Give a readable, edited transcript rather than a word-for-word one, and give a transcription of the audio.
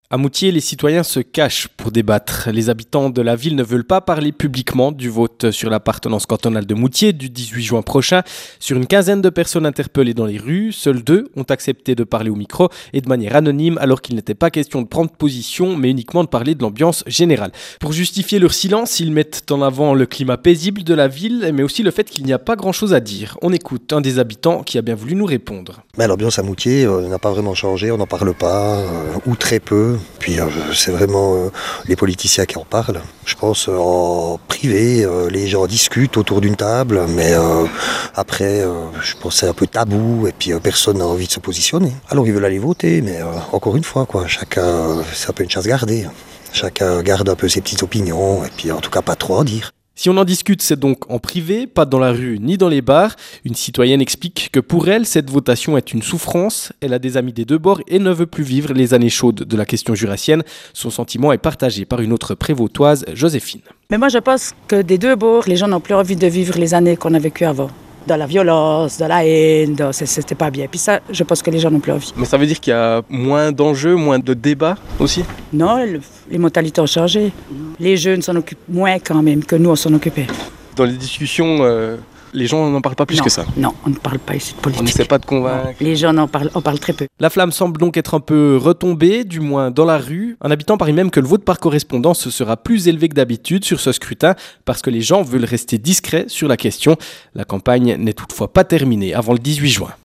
À Moutier, les citoyens se cachent pour débattre. Les habitants de la ville ne veulent pas parler publiquement du vote sur l'appartenance cantonale de Moutier du 18 juin prochain. Sur une quinzaine de personnes interpellées dans les rues, seuls 2 ont accepté de parler au micro et de manière anonyme, alors qu'il n'était pas question de prendre position, mais uniquement de parler de l'ambiance générale. Pour justifier leur silence, ils mettent en avant le climat paisible de la ville, mais aussi le fait qu'il n'y a pas grand-chose à dire. On écoute un des habitants qui a bien voulu nous répondre. L'ambiance à Moutier n'a pas vraiment changé, on n'en parle pas, ou très peu. Puis c'est vraiment les politiciens qui en parlent. Je pense en privé, les gens discutent autour d'une table, mais après, je pense que c'est un peu tabou et puis personne n'a envie de se positionner. Alors ils veulent aller voter, mais encore une fois, chacun, c'est un peu une chasse gardée. Chacun garde un peu ses petites opinions et puis en tout cas pas trop en dire. Si on en discute, c'est donc en privé, pas dans la rue ni dans les bars. Une citoyenne explique que pour elle, cette votation est une souffrance. Elle a des amis des deux bords et ne veut plus vivre les années chaudes de la question jurassienne. Son sentiment est partagé par une autre prévôtoise, Joséphine. Mais moi, je pense que des deux bords, les gens n'ont plus envie de vivre les années qu'on a vécues avant. Dans la violence, dans la haine, c'était pas bien. Puis ça, je pense que les gens n'ont plus envie. Mais ça veut dire qu'il y a moins d'enjeux, moins de débats aussi ? Non, les mentalités ont changé. Les jeunes s'en occupent moins quand même que nous, on s'en occupait. Dans les discussions, les gens n'en parlent pas plus que ça ? Non, on ne parle pas ici de politique. On n'essaie pas de convaincre. Les gens on parle très peu. La flamme semble donc être un peu retombée, du moins dans la rue. Un habitant parie même que le vote par correspondance sera plus élevé que d'habitude sur ce scrutin parce que les gens veulent rester discrets sur la question. La campagne n'est toutefois pas terminée avant le 18 juin.